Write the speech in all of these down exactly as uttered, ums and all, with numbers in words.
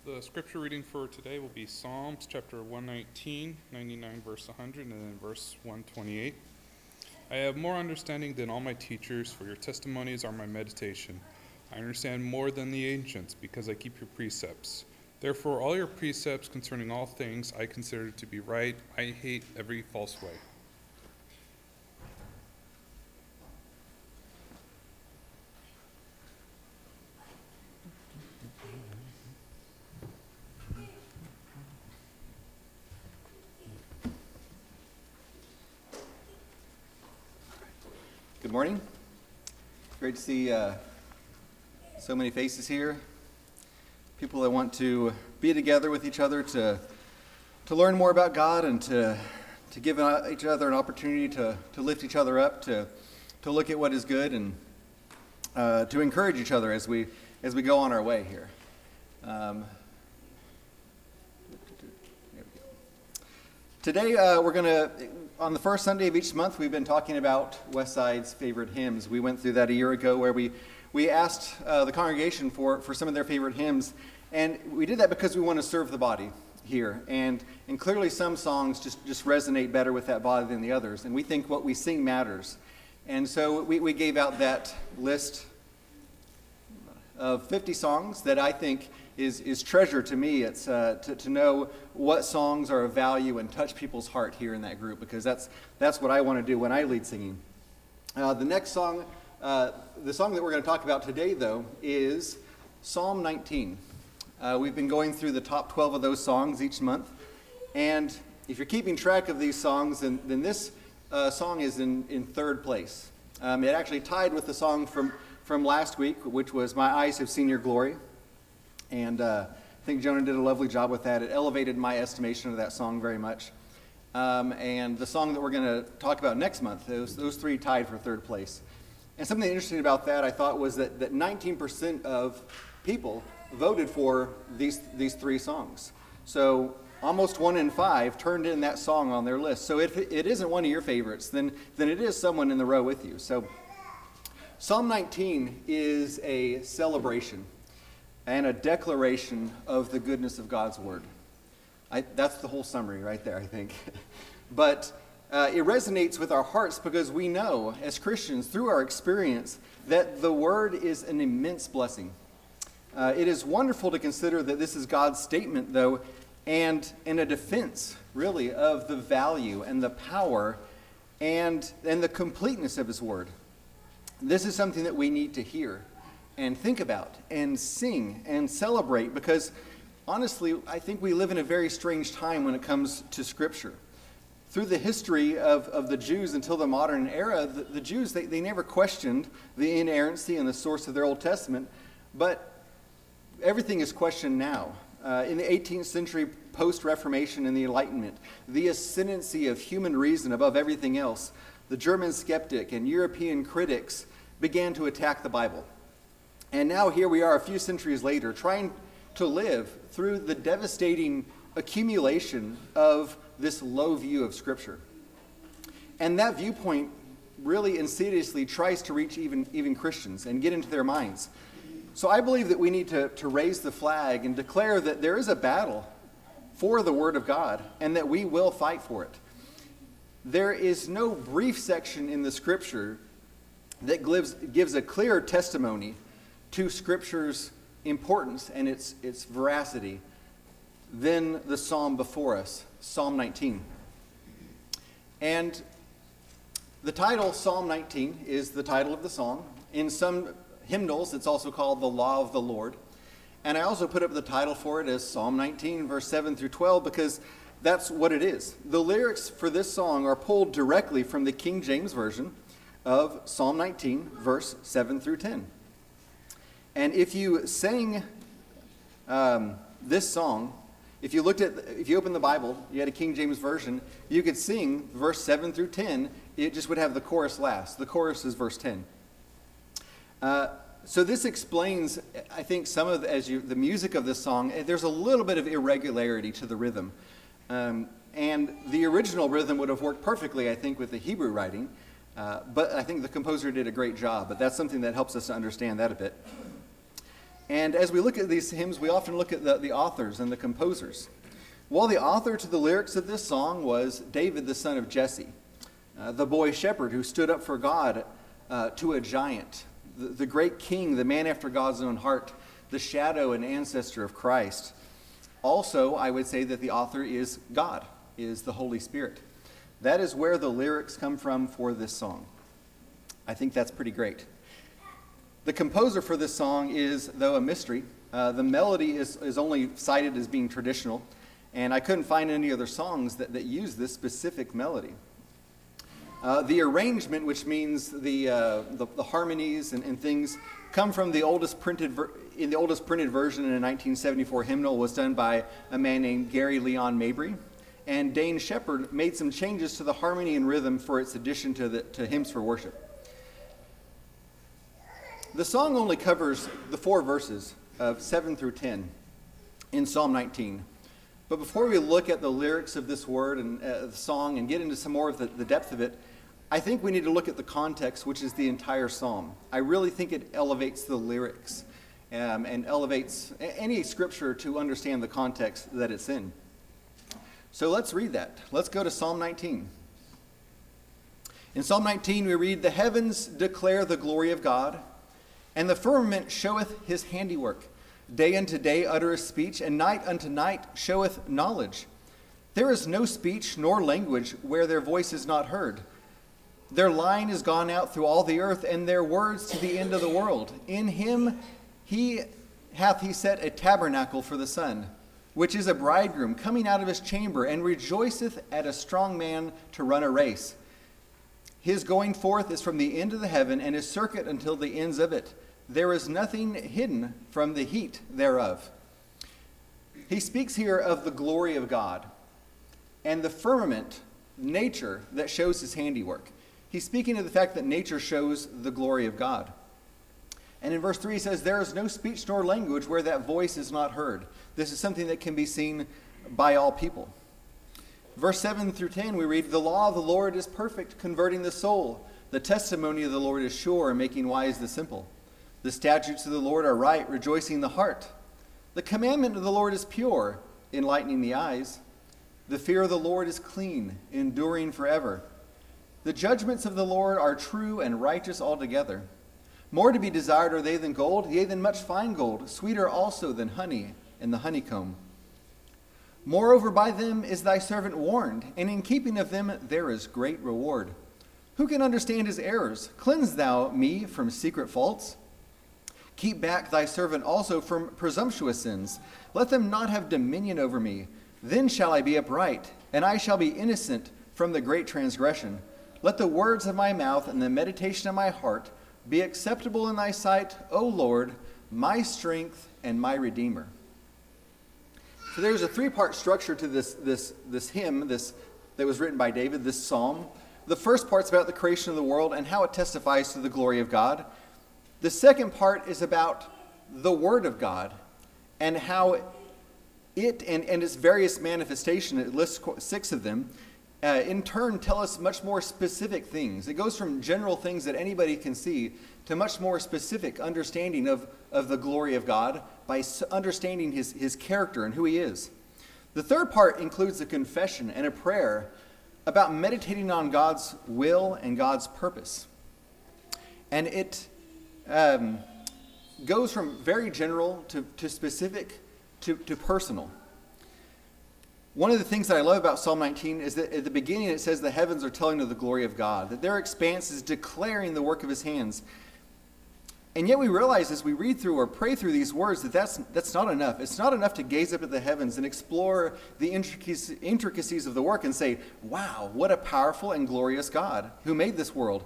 The scripture reading for today will be Psalms chapter one nineteen, ninety-nine verse one hundred, and then verse one twenty-eight. I have more understanding than all my teachers, for your testimonies are my meditation. I understand more than the ancients, because I keep your precepts. Therefore, all your precepts concerning all things I consider to be right. I hate every false way. Good morning. Great to see uh, so many faces here. People that want to be together with each other to to learn more about God and to to give each other an opportunity to to lift each other up, to to look at what is good, and uh, to encourage each other as we as we go on our way here. Um, there we go. Today uh, we're going to. On the first Sunday of each month, we've been talking about Westside's favorite hymns. We went through that a year ago where we, we asked uh, the congregation for, for some of their favorite hymns. And we did that because we want to serve the body here. And, and clearly some songs just, just resonate better with that body than the others. And we think what we sing matters. And so we, we gave out that list of fifty songs that I think is, is treasure to me. It's uh, to, to know what songs are of value and touch people's heart here in that group, because that's that's what I want to do when I lead singing. Uh, the next song, uh, the song that we're going to talk about today, though, is Psalm nineteen. Uh, we've been going through the top twelve of those songs each month, and if you're keeping track of these songs, then, then this uh, song is in, in third place. Um, it actually tied with the song from, from last week, which was My Eyes Have Seen Your Glory. And uh, I think Jonah did a lovely job with that. It elevated my estimation of that song very much. Um, and the song that we're going to talk about next month, those, those three tied for third place. And something interesting about that, I thought, was that, that nineteen percent of people voted for these, these three songs. So almost one in five turned in that song on their list. So if it isn't one of your favorites, then, then it is someone in the row with you. So Psalm nineteen is a celebration and a declaration of the goodness of God's word. I, that's the whole summary right there, I think. But uh, it resonates with our hearts because we know, as Christians, through our experience, that the word is an immense blessing. Uh, it is wonderful to consider that this is God's statement, though, and, and a defense, really, of the value and the power and, and the completeness of his word. This is something that we need to hear and think about and sing and celebrate, because honestly, I think we live in a very strange time when it comes to Scripture. Through the history of, of the Jews until the modern era, the, the Jews, they, they never questioned the inerrancy and the source of their Old Testament, but everything is questioned now. Uh, in the eighteenth century, post-Reformation and the Enlightenment, the ascendancy of human reason above everything else, the German skeptic and European critics began to attack the Bible. And now here we are a few centuries later trying to live through the devastating accumulation of this low view of Scripture. And that viewpoint really insidiously tries to reach even, even Christians and get into their minds. So I believe that we need to, to raise the flag and declare that there is a battle for the Word of God and that we will fight for it. There is no brief section in the Scripture that gives, gives a clear testimony to Scripture's importance and its, its veracity than the psalm before us, Psalm nineteen. And the title, Psalm nineteen, is the title of the song. In some hymnals, it's also called the Law of the Lord. And I also put up the title for it as Psalm nineteen, verse seven through twelve, because that's what it is. The lyrics for this song are pulled directly from the King James Version of Psalm nineteen, verse seven through ten. And if you sang um, this song, if you looked at, if you opened the Bible, you had a King James Version, you could sing verse seven through ten. It just would have the chorus last. The chorus is verse ten. Uh, so this explains, I think, some of the, as you the music of this song. There's a little bit of irregularity to the rhythm, um, and the original rhythm would have worked perfectly, I think, with the Hebrew writing. Uh, but I think the composer did a great job. But that's something that helps us to understand that a bit. And as we look at these hymns, we often look at the, the authors and the composers. Well, the author to the lyrics of this song was David, the son of Jesse, uh, the boy shepherd who stood up for God uh, to a giant, the, the great king, the man after God's own heart, the shadow and ancestor of Christ. Also, I would say that the author is God, is the Holy Spirit. That is where the lyrics come from for this song. I think that's pretty great. The composer for this song is, though, a mystery. Uh, the melody is, is only cited as being traditional, and I couldn't find any other songs that, that use this specific melody. Uh, the arrangement, which means the, uh, the, the harmonies and, and things, come from the oldest printed ver- in the oldest printed version in a nineteen seventy-four hymnal was done by a man named Gary Leon Mabry, and Dane Shepherd made some changes to the harmony and rhythm for its addition to the to hymns for worship. The song only covers the four verses of seven through ten in Psalm nineteen. But before we look at the lyrics of this word and uh, the song and get into some more of the, the depth of it, I think we need to look at the context, which is the entire psalm. I really think it elevates the lyrics um, and elevates any scripture to understand the context that it's in. So let's read that. Let's go to Psalm nineteen. In Psalm nineteen, we read, "The heavens declare the glory of God, and the firmament showeth his handiwork. Day unto day uttereth speech, and night unto night showeth knowledge. There is no speech nor language where their voice is not heard. Their line is gone out through all the earth, and their words to the end of the world. In him he hath he set a tabernacle for the sun, which is a bridegroom coming out of his chamber, and rejoiceth at a strong man to run a race. His going forth is from the end of the heaven, and his circuit until the ends of it. There is nothing hidden from the heat thereof." He speaks here of the glory of God and the firmament, nature, that shows his handiwork. He's speaking of the fact that nature shows the glory of God. And in verse three he says, "There is no speech nor language where that voice is not heard." This is something that can be seen by all people. Verse seven through ten we read, "The law of the Lord is perfect, converting the soul. The testimony of the Lord is sure, making wise the simple. The statutes of the Lord are right, rejoicing the heart. The commandment of the Lord is pure, enlightening the eyes. The fear of the Lord is clean, enduring forever. The judgments of the Lord are true and righteous altogether. More to be desired are they than gold, yea, than much fine gold, sweeter also than honey and the honeycomb. Moreover, by them is thy servant warned, and in keeping of them there is great reward. Who can understand his errors? Cleanse thou me from secret faults. Keep back thy servant also from presumptuous sins. Let them not have dominion over me. Then shall I be upright, and I shall be innocent from the great transgression. Let the words of my mouth and the meditation of my heart be acceptable in thy sight, O Lord, my strength and my Redeemer." So there's a three-part structure to this, this, this hymn this, that was written by David, this psalm. The first part's about the creation of the world and how it testifies to the glory of God. The second part is about the Word of God and how it and, and its various manifestations, it lists six of them, uh, in turn tell us much more specific things. It goes from general things that anybody can see to much more specific understanding of, of the glory of God by understanding his, his character and who he is. The third part includes a confession and a prayer about meditating on God's will and God's purpose. And it Um, goes from very general to, to specific to, to personal. One of the things that I love about Psalm nineteen is that at the beginning it says the heavens are telling of the glory of God, that their expanse is declaring the work of his hands. And yet we realize as we read through or pray through these words that that's, that's not enough. It's not enough to gaze up at the heavens and explore the intricacies, intricacies of the work and say, wow, what a powerful and glorious God who made this world.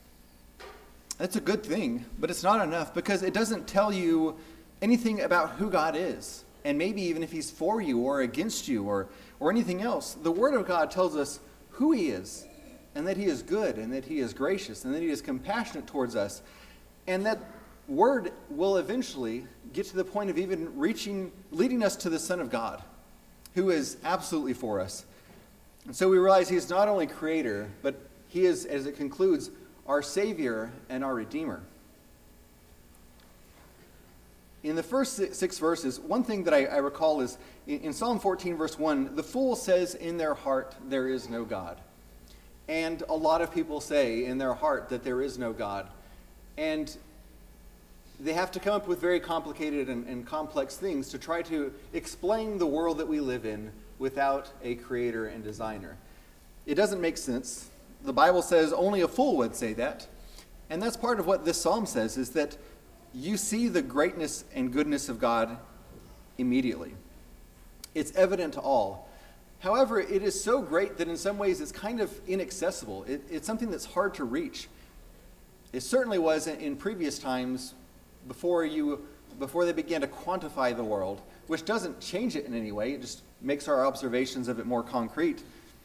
That's a good thing, but it's not enough because it doesn't tell you anything about who God is, and maybe even if he's for you or against you or, or anything else. The Word of God tells us who he is, and that he is good, and that he is gracious, and that he is compassionate towards us, and that Word will eventually get to the point of even reaching, leading us to the Son of God, who is absolutely for us. And so we realize he is not only creator, but he is, as it concludes, our Savior and our Redeemer. in the first six, six verses, one thing that I, I recall is in, in Psalm fourteen, verse one, the fool says in their heart, there is no God. And a lot of people say in their heart that there is no God. And they have to come up with very complicated and, and complex things to try to explain the world that we live in without a creator and designer. It doesn't make sense. The Bible says only a fool would say that. And that's part of what this psalm says, is that you see the greatness and goodness of God immediately. It's evident to all. However, it is so great that in some ways it's kind of inaccessible. It, it's something that's hard to reach. It certainly was in, in previous times before you, before they began to quantify the world, which doesn't change it in any way. It just makes our observations of it more concrete.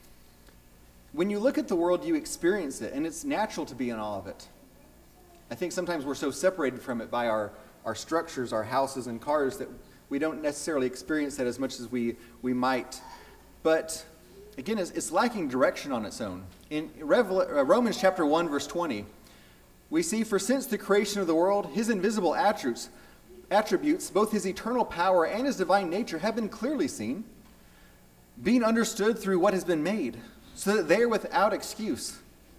When you look at the world, you experience it, and it's natural to be in awe of it. I think sometimes we're so separated from it by our, our structures, our houses and cars, that we don't necessarily experience that as much as we, we might. But again, it's, it's lacking direction on its own. In Revel- uh, Romans chapter one, verse twenty, we see, for since the creation of the world, his invisible attributes, attributes, both his eternal power and his divine nature, have been clearly seen, being understood through what has been made, so that they are without excuse.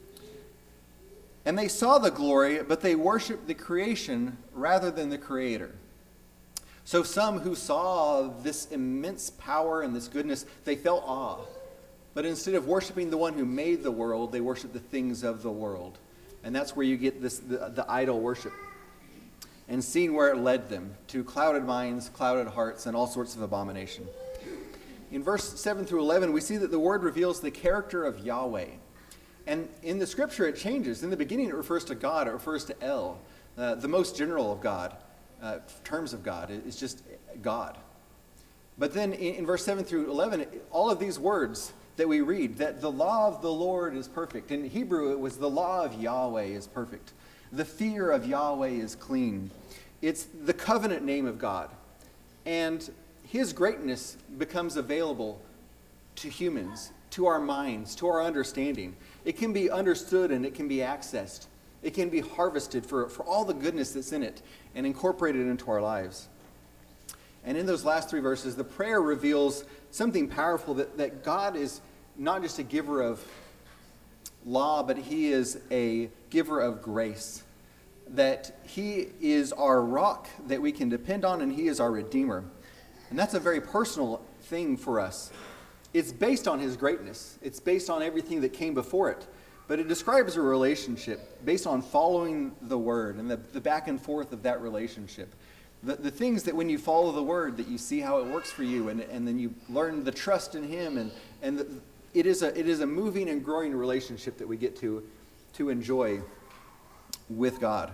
And they saw the glory, but they worshiped the creation rather than the Creator. So some who saw this immense power and this goodness, they felt awe. But instead of worshiping the one who made the world, they worshiped the things of the world. And that's where you get this the, the idol worship. And seeing where it led them, to clouded minds, clouded hearts, and all sorts of abomination. In verse seven through eleven, we see that the word reveals the character of Yahweh. And in the scripture, it changes. In the beginning, it refers to God. It refers to El, uh, the most general of God, uh, terms of God. It's just God. But then in, in verse seven through eleven, all of these words that we read, that the law of the Lord is perfect. In Hebrew, it was the law of Yahweh is perfect. The fear of Yahweh is clean. It's the covenant name of God. And his greatness becomes available to humans, to our minds, to our understanding. It can be understood and it can be accessed. It can be harvested for, for all the goodness that's in it and incorporated into our lives. And in those last three verses, the prayer reveals something powerful, that, that God is not just a giver of law, but he is a giver of grace. That he is our rock that we can depend on, and he is our redeemer. And that's a very personal thing for us. It's based on his greatness. It's based on everything that came before it. But it describes a relationship based on following the word and the, the back and forth of that relationship. The, the things that when you follow the word, that you see how it works for you, and, and then you learn the trust in him. And, and the, it, is a, it is a moving and growing relationship that we get to, to enjoy with God.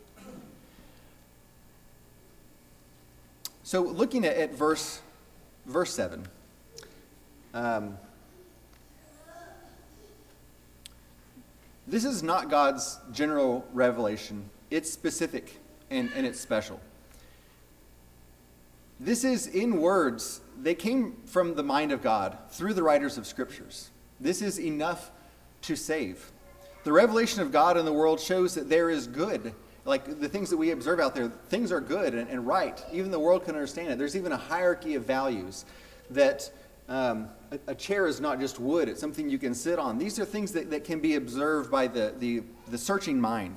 So looking at, at verse, verse seven. Um, this is not God's general revelation. It's specific and, and it's special. This is in words. They came from the mind of God through the writers of scriptures. This is enough to save. The revelation of God in the world shows that there is good. Like the things that we observe out there, things are good and, and right. Even the world can understand it. There's even a hierarchy of values, that um, a, a chair is not just wood. It's something you can sit on. These are things that, that can be observed by the, the, the searching mind.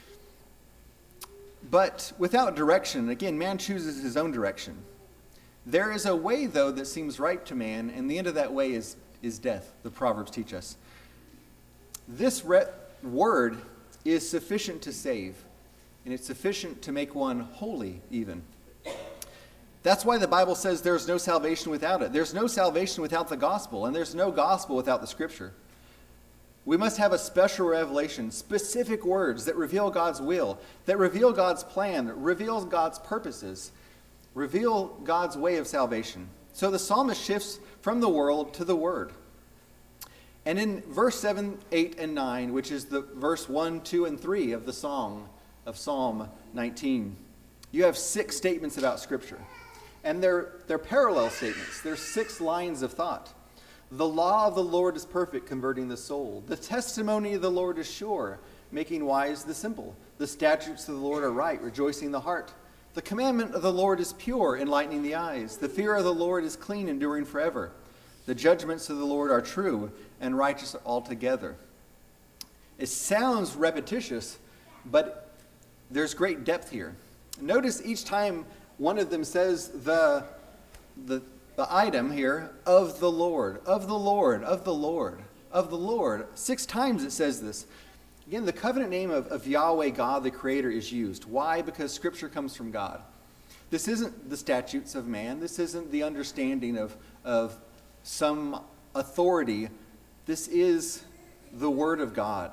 But without direction, again, man chooses his own direction. There is a way, though, that seems right to man, and the end of that way is, is death, the Proverbs teach us. This re- word is sufficient to save, and it's sufficient to make one holy even. That's why the Bible says there's no salvation without it. There's no salvation without the gospel, and there's no gospel without the scripture. We must have a special revelation, specific words that reveal God's will, that reveal God's plan, that reveal God's purposes, reveal God's way of salvation. So the psalmist shifts from the world to the word. And in verse seven, eight, and nine, which is the verse one, two, and three of the song of Psalm nineteen, you have six statements about Scripture. And they're, they're parallel statements. They're six lines of thought. The law of the Lord is perfect, converting the soul. The testimony of the Lord is sure, making wise the simple. The statutes of the Lord are right, rejoicing the heart. The commandment of the Lord is pure, enlightening the eyes. The fear of the Lord is clean, enduring forever. The judgments of the Lord are true and righteous altogether. It sounds repetitious, but there's great depth here. Notice each time one of them says the, the, the item here, of the Lord, of the Lord, of the Lord, of the Lord. Six times it says this. Again, the covenant name of, of Yahweh, God the Creator, is used. Why? Because Scripture comes from God. This isn't the statutes of man. This isn't the understanding of, of some authority. This is the Word of God.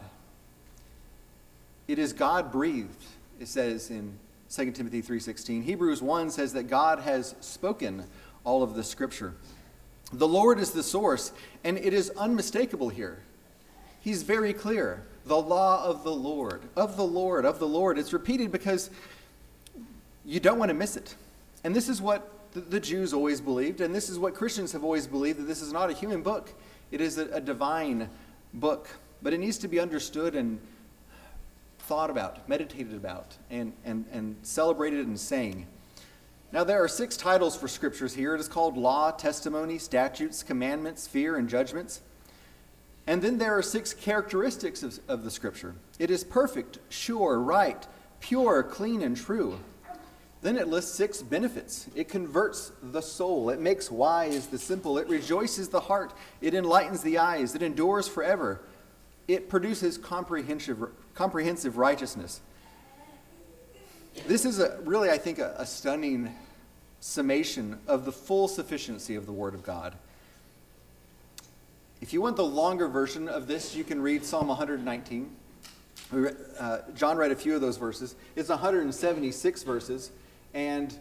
It is God-breathed, it says in Second Timothy three sixteen. Hebrews one says that God has spoken all of the Scripture. The Lord is the source, and it is unmistakable here. He's very clear. The law of the Lord, of the Lord, of the Lord. It's repeated because you don't want to miss it. And this is what the, the Jews always believed, and this is what Christians have always believed, that this is not a human book. It is a, a divine book. But it needs to be understood and thought about, meditated about, and, and, and celebrated and sang. Now, there are six titles for scriptures here. It is called law, testimony, statutes, commandments, fear, and judgments. And then there are six characteristics of, of the Scripture. It is perfect, sure, right, pure, clean, and true. Then it lists six benefits. It converts the soul. It makes wise the simple. It rejoices the heart. It enlightens the eyes. It endures forever. It produces comprehensive, comprehensive righteousness. This is a, really, I think, a, a stunning summation of the full sufficiency of the Word of God. If you want the longer version of this, you can read Psalm one hundred nineteen. Uh, John read a few of those verses. It's one hundred seventy-six verses, and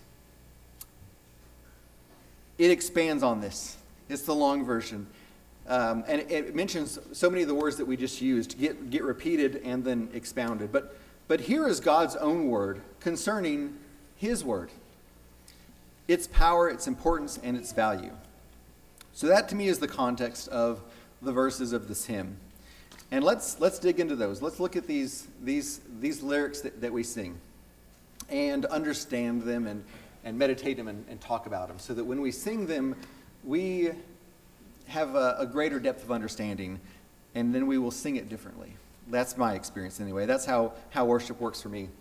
it expands on this. It's the long version. Um, and it, it mentions so many of the words that we just used get, get repeated and then expounded. But, but here is God's own word concerning his word, its power, its importance, and its value. So that to me is the context of the verses of this hymn. And let's let's dig into those. Let's look at these these these lyrics that, that we sing and understand them and, and meditate them and, and talk about them, so that when we sing them, we have a, a greater depth of understanding, and then we will sing it differently. That's my experience anyway. That's how, how worship works for me.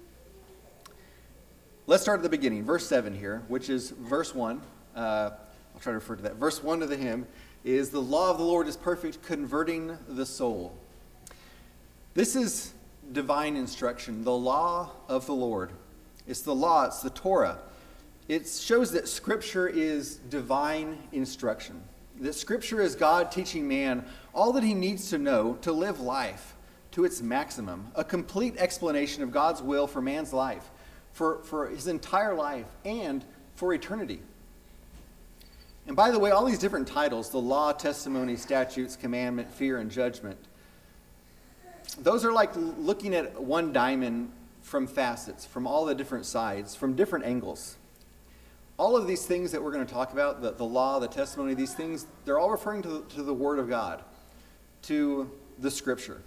Let's start at the beginning, verse seven here, which is verse one. Uh, I'll try to refer to that. Verse one of the hymn is, the law of the Lord is perfect, converting the soul. This is divine instruction, the law of the Lord. It's the law, it's the Torah. It shows that Scripture is divine instruction. That Scripture is God teaching man all that he needs to know to live life to its maximum. A complete explanation of God's will for man's life, for, for his entire life, and for eternity. And by the way, all these different titles, the law, testimony, statutes, commandment, fear, and judgment, those are like looking at one diamond from facets, from all the different sides, from different angles. All of these things that we're going to talk about, the, the law, the testimony, these things, they're all referring to the, to the Word of God, to the Scripture.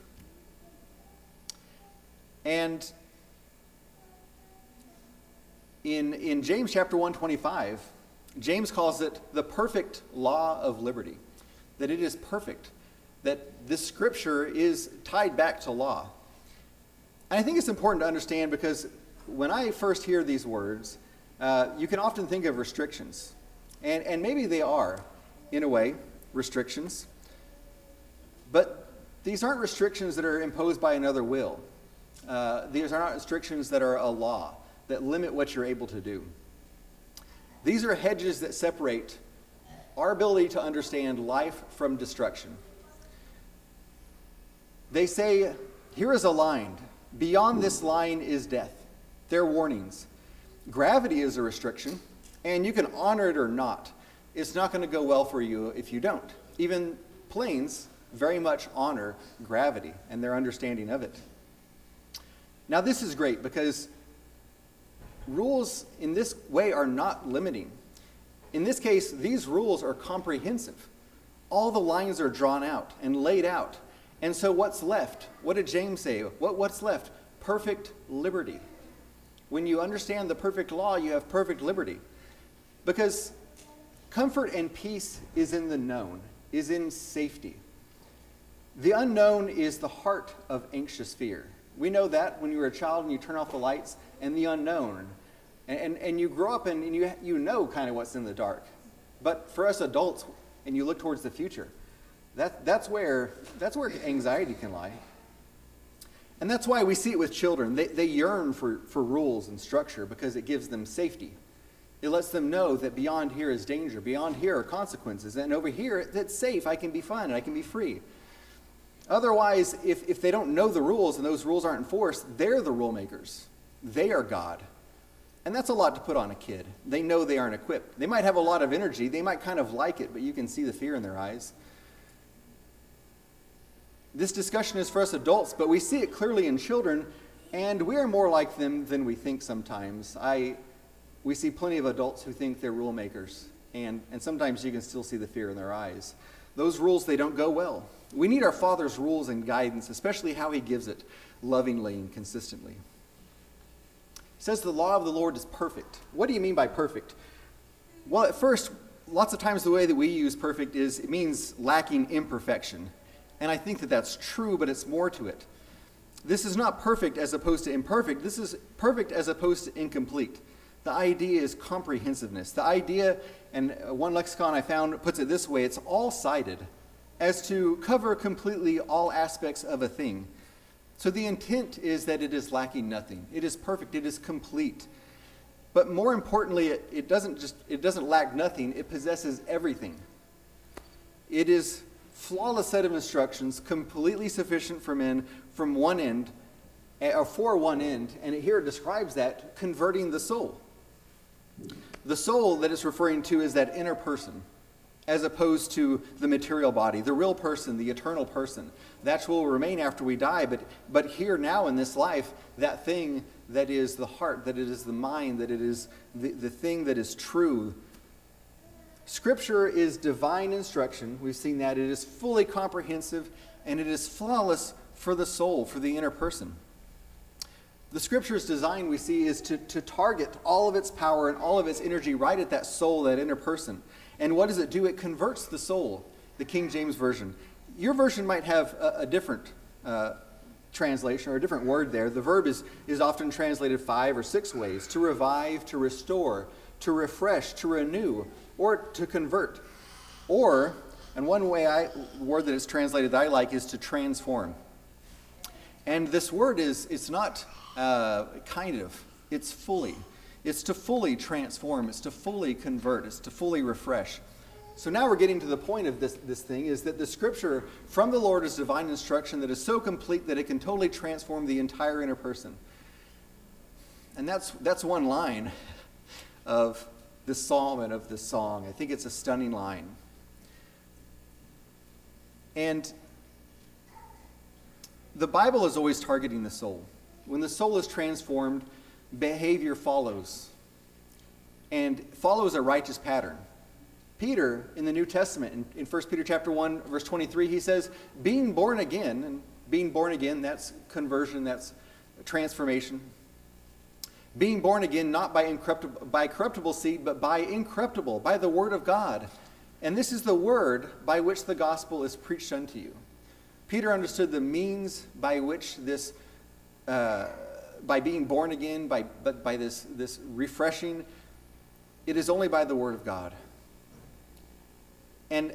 And in, in James chapter one twenty-five, James calls it the perfect law of liberty, that it is perfect, that this Scripture is tied back to law. And I think it's important to understand, because when I first hear these words, uh, you can often think of restrictions. And, and maybe they are, in a way, restrictions. But these aren't restrictions that are imposed by another will. Uh, these are not restrictions that are a law, that limit what you're able to do. These are hedges that separate our ability to understand life from destruction. They say, here is a line. Beyond this line is death. They're warnings. Gravity is a restriction, and you can honor it or not. It's not going to go well for you if you don't. Even planes very much honor gravity and their understanding of it. Now, this is great, because rules in this way are not limiting. In this case, these rules are comprehensive. All the lines are drawn out and laid out. And so what's left? What did James say? What, what's left? Perfect liberty. When you understand the perfect law, you have perfect liberty. Because comfort and peace is in the known, is in safety. The unknown is the heart of anxious fear. We know that when you were a child and you turn off the lights, and the unknown. And, and, and you grow up and, and you, you know kind of what's in the dark. But for us adults, and you look towards the future, that, that's, where, that's where anxiety can lie. And that's why we see it with children. They, they yearn for, for rules and structure because it gives them safety. It lets them know that beyond here is danger, beyond here are consequences, and over here it's safe, I can be fun, and I can be free. Otherwise, if, if they don't know the rules and those rules aren't enforced, they're the rule makers. They are God. And that's a lot to put on a kid. They know they aren't equipped. They might have a lot of energy, they might kind of like it, but you can see the fear in their eyes. This discussion is for us adults, but we see it clearly in children, and we are more like them than we think sometimes. I, we see plenty of adults who think they're rule makers, and, and sometimes you can still see the fear in their eyes. Those rules, they don't go well. We need our Father's rules and guidance, especially how he gives it lovingly and consistently. It says the law of the Lord is perfect. What do you mean by perfect? Well, at first, lots of times the way that we use perfect is it means lacking imperfection. And I think that that's true, but it's more to it. This is not perfect as opposed to imperfect. This is perfect as opposed to incomplete. The idea is comprehensiveness. The idea, and one lexicon I found puts it this way, it's all-sided, as to cover completely all aspects of a thing. So the intent is that it is lacking nothing. It is perfect. It is complete. But more importantly, it, it doesn't just it doesn't lack nothing. It possesses everything. It is flawless set of instructions, completely sufficient for men from one end, or for one end, and here it describes that, converting the soul. The soul that it's referring to is that inner person, as opposed to the material body, the real person, the eternal person. That will remain after we die, but, but here now in this life, that thing that is the heart, that it is the mind, that it is the, the thing that is true. Scripture is divine instruction. We've seen that. It is fully comprehensive, and it is flawless for the soul, for the inner person. The Scripture's design, we see, is to, to target all of its power and all of its energy right at that soul, that inner person. And what does it do? It converts the soul, the King James Version. Your version might have a, a different uh, translation or a different word there. The verb is, is often translated five or six ways: to revive, to restore, to refresh, to renew, or to convert. Or, and one way I word that is translated that I like is to transform. And this word is, it's not uh, kind of, it's fully. It's to fully transform, it's to fully convert, it's to fully refresh. So now we're getting to the point of this, this thing, is that the Scripture from the Lord is divine instruction that is so complete that it can totally transform the entire inner person. And that's, that's one line of this psalm and of this song. I think it's a stunning line. And the Bible is always targeting the soul. When the soul is transformed, behavior follows, and follows a righteous pattern. Peter, in the New Testament, in, in First Peter chapter one, verse twenty-three, he says, being born again, and being born again, that's conversion, that's transformation. Being born again, not by incorruptible, by corruptible seed, but by incorruptible, by the word of God. And this is the word by which the gospel is preached unto you. Peter understood the means by which this, uh, by being born again, by, but by this, this refreshing, it is only by the word of God. And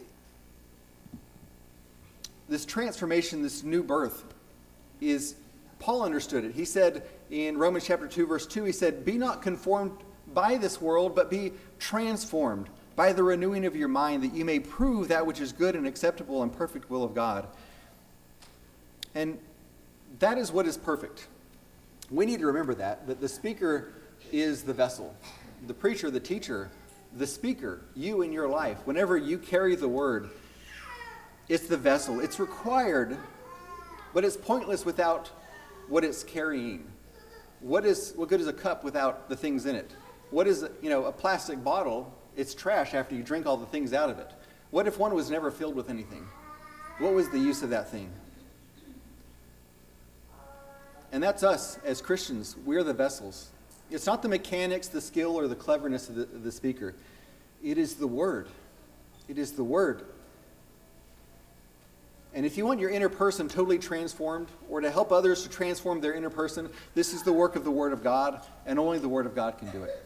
this transformation, this new birth, is, Paul understood it. He said in Romans chapter two, verse two, he said, be not conformed by this world, but be transformed by the renewing of your mind, that you may prove that which is good and acceptable and perfect will of God. And that is what is perfect. We need to remember that, that the speaker is the vessel. The preacher, the teacher, the speaker, you in your life, whenever you carry the word, it's the vessel. It's required, but it's pointless without what it's carrying. What is what good is a cup without the things in it? What is, you know, a plastic bottle? It's trash after you drink all the things out of it. What if one was never filled with anything? What was the use of that thing? and that's us as Christians. We're the vessels. It's not the mechanics, the skill, or the cleverness of the, the speaker. It is the Word. It is the Word. And if you want your inner person totally transformed, or to help others to transform their inner person, this is the work of the Word of God, and only the Word of God can do it.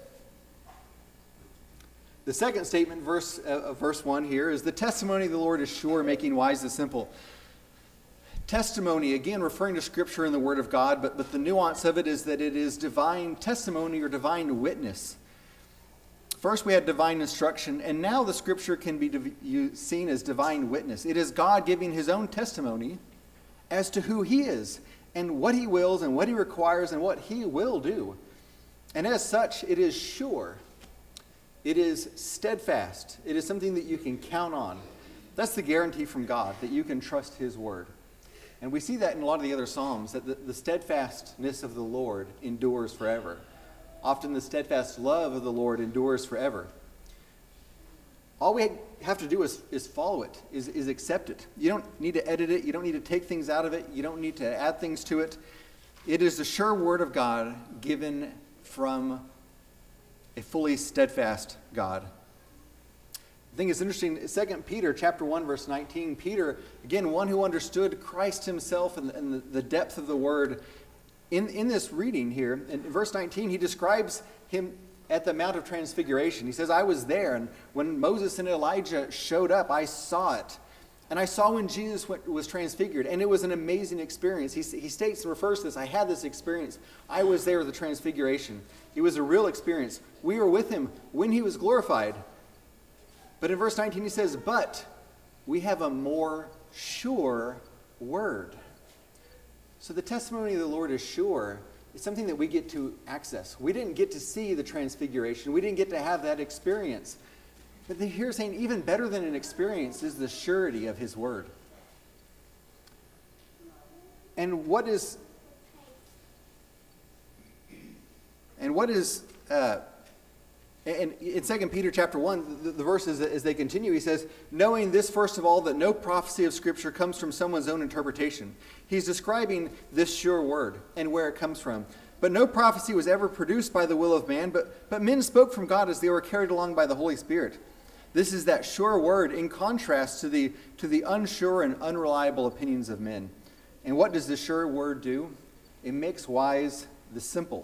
The second statement, verse, uh, verse one here, is the testimony of the Lord is sure, making wise the simple. Testimony, again, referring to Scripture and the Word of God, but, but the nuance of it is that it is divine testimony or divine witness. First, we had divine instruction, and now the Scripture can be div- seen as divine witness. It is God giving his own testimony as to who he is, and what he wills, and what he requires, and what he will do. And as such, it is sure. It is steadfast. It is something that you can count on. That's the guarantee from God, that you can trust his word. And we see that in a lot of the other Psalms, that the, the steadfastness of the Lord endures forever. Often the steadfast love of the Lord endures forever. All we have to do is, is follow it, is, is accept it. You don't need to edit it. You don't need to take things out of it. You don't need to add things to it. It is the sure word of God given from a fully steadfast God. I think it's interesting, Second Peter chapter one, verse nineteen, Peter, again, one who understood Christ himself and, and the, the depth of the word. In, in this reading here, in verse nineteen, he describes him at the Mount of Transfiguration. He says, I was there, and when Moses and Elijah showed up, I saw it. And I saw when Jesus went, was transfigured, and it was an amazing experience. He, he states and refers to this, I had this experience. I was there at the Transfiguration. It was a real experience. We were with him when he was glorified. But in verse nineteen he says, but we have a more sure word. So the testimony of the Lord is sure. It's something that we get to access. We didn't get to see the Transfiguration. We didn't get to have that experience. But here saying even better than an experience is the surety of his word. And what is and what is uh, and in Second Peter chapter one, the, the verses as they continue, he says, knowing this first of all, that no prophecy of Scripture comes from someone's own interpretation. He's describing this sure word and where it comes from. But no prophecy was ever produced by the will of man, but, but men spoke from God as they were carried along by the Holy Spirit. This is that sure word in contrast to the, to the unsure and unreliable opinions of men. And what does the sure word do? It makes wise the simple.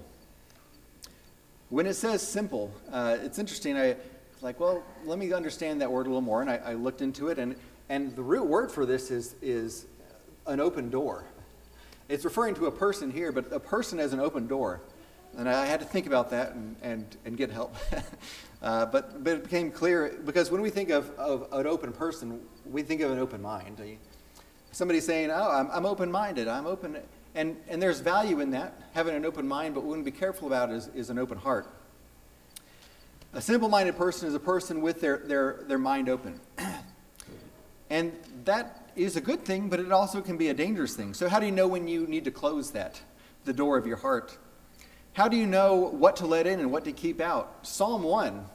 When it says simple, uh, it's interesting. I was like, well, let me understand that word a little more. And I, I looked into it, and, and the root word for this is, is an open door. It's referring to a person here, but a person as an open door. And I had to think about that and, and, and get help. uh, but, but it became clear, because when we think of, of an open person, we think of an open mind. Somebody saying, oh, I'm, I'm open-minded, I'm open. And, and there's value in that, having an open mind, but what we want to be careful about is, is an open heart. A simple-minded person is a person with their, their, their mind open. And that is a good thing, but it also can be a dangerous thing. So how do you know when you need to close that, the door of your heart? How do you know what to let in and what to keep out? Psalm one,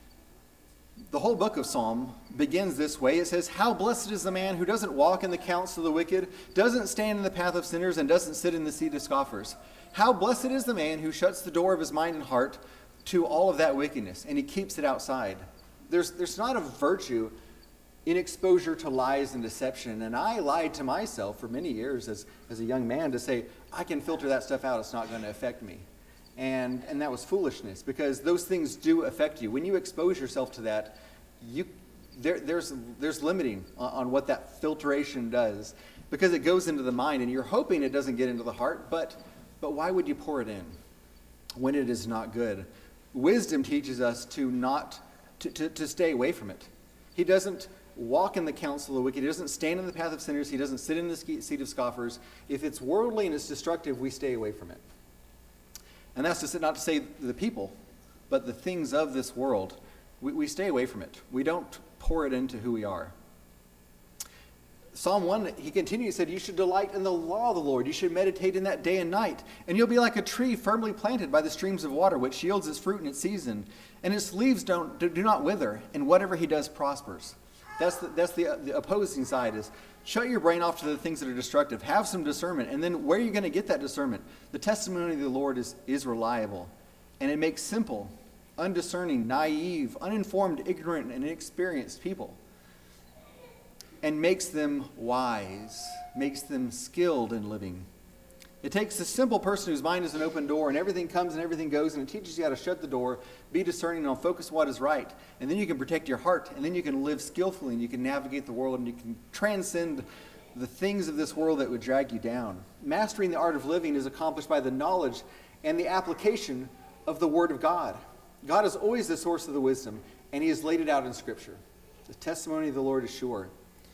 the whole book of Psalm begins this way. It says, how blessed is the man who doesn't walk in the counsel of the wicked, doesn't stand in the path of sinners, and doesn't sit in the seat of scoffers. How blessed is the man who shuts the door of his mind and heart to all of that wickedness, and he keeps it outside. There's, there's not a virtue in exposure to lies and deception. And I lied to myself for many years as, as a young man to say, I can filter that stuff out, it's not going to affect me. And, and that was foolishness, because those things do affect you. When you expose yourself to that, you, there, there's, there's limiting on, on what that filtration does, because it goes into the mind, and you're hoping it doesn't get into the heart, but, but why would you pour it in when it is not good? Wisdom teaches us to not to, to, to stay away from it. He doesn't walk in the counsel of the wicked. He doesn't stand in the path of sinners. He doesn't sit in the seat of scoffers. If it's worldly and it's destructive, we stay away from it. And that's to say, not to say the people, but the things of this world. We, we stay away from it. We don't pour it into who we are. Psalm one, he continues, he said, you should delight in the law of the Lord. You should meditate in that day and night. And you'll be like a tree firmly planted by the streams of water, which yields its fruit in its season. And its leaves don't, do not wither, and whatever he does prospers. That's the, that's the, the opposing side is shut your brain off to the things that are destructive. Have some discernment. And then where are you going to get that discernment? The testimony of the Lord is, is reliable. And it makes simple, undiscerning, naive, uninformed, ignorant, and inexperienced people. And makes them wise, makes them skilled in living. It takes a simple person whose mind is an open door and everything comes and everything goes, and it teaches you how to shut the door, be discerning, and focus on what is right. And then you can protect your heart, and then you can live skillfully, and you can navigate the world, and you can transcend the things of this world that would drag you down. Mastering the art of living is accomplished by the knowledge and the application of the Word of God. God is always the source of the wisdom, and He has laid it out in Scripture. The testimony of the Lord is sure.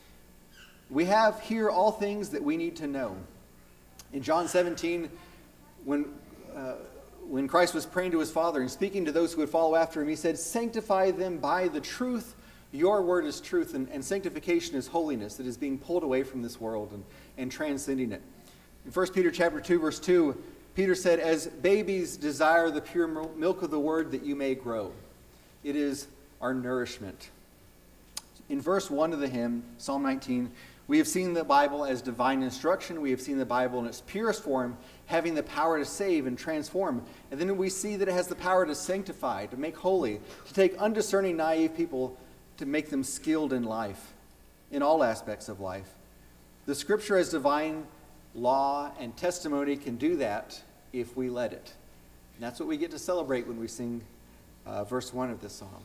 We have here all things that we need to know. In John seventeen, when, uh, when Christ was praying to his Father and speaking to those who would follow after him, he said, sanctify them by the truth. Your word is truth, and, and sanctification is holiness that is being pulled away from this world and, and transcending it. In First Peter chapter two, verse two, Peter said, as babies desire the pure milk of the word that you may grow. It is our nourishment. In verse one of the hymn, Psalm nineteen, we have seen the Bible as divine instruction. We have seen the Bible in its purest form, having the power to save and transform. And then we see that it has the power to sanctify, to make holy, to take undiscerning, naive people, to make them skilled in life, in all aspects of life. The Scripture as divine law and testimony can do that if we let it. And that's what we get to celebrate when we sing uh, verse one of this song.